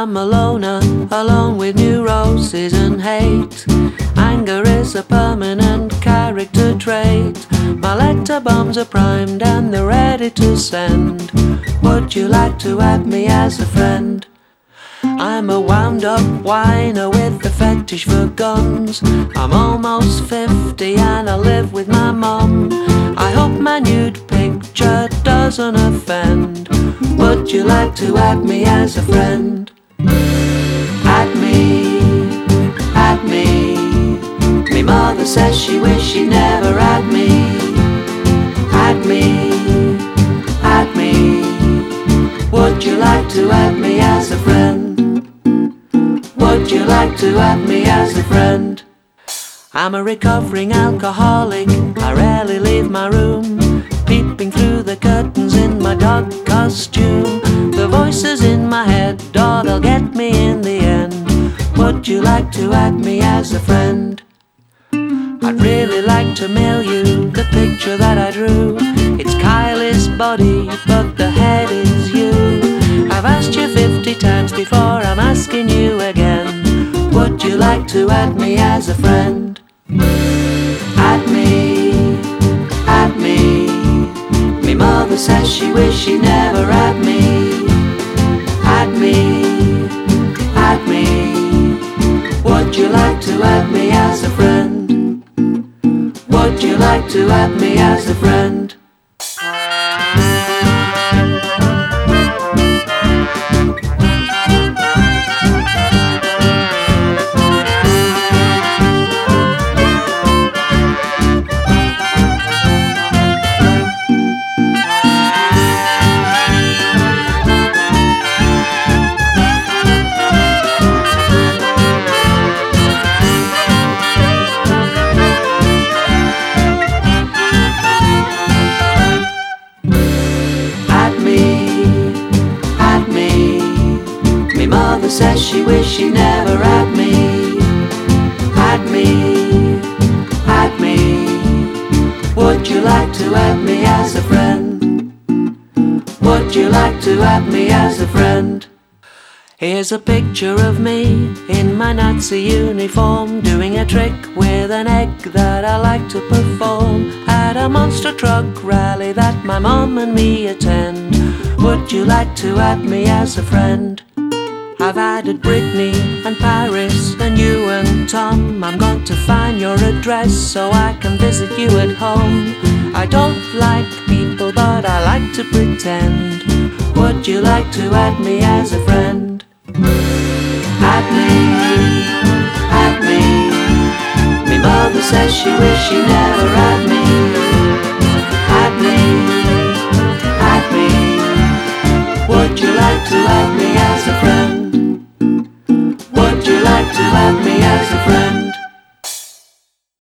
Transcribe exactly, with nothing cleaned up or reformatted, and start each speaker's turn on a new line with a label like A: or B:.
A: I'm a loner, alone with neuroses and hate. Anger is a permanent character trait. My letter bombs are primed and they're ready to send. Would you like to add me as a friend? I'm a wound-up whiner with a fetish for guns. I'm almost fifty and I live with my mum. I hope my nude picture doesn't offend. Would you like to add me as a friend? Add me, add me. Me mother says she wish she never had me. Add me, add me. Would you like to add me as a friend? Would you like to add me as a friend? I'm a recovering alcoholic, I rarely leave my room, peeping through the curtains in my dog costume. The voices in my head, oh, they'll get me in the end. Would you like to add me as a friend? I'd really like to mail you the picture that I drew. It's Kylie's body, but the head is you. I've asked you fifty times before, I'm asking you again. Would you like to add me as a friend? Add me, add me. Me mother says she wish she never had me. Add me, add me. Would you like to add me as a friend? Would you like to add me as a friend? Mother says she wish she never had me. Add me, add me. Would you like to add me as a friend? Would you like to add me as a friend? Here's a picture of me in my Nazi uniform, doing a trick with an egg that I like to perform at a monster truck rally that my mom and me attend. Would you like to add me as a friend? I've added Brittany and Paris and you and Tom. I'm going to find your address so I can visit you at home. I don't like people but I like to pretend. Would you like to add me as a friend? Add me, add me. Me mother says she wish she never had me. Add me, add me. Would you like to add me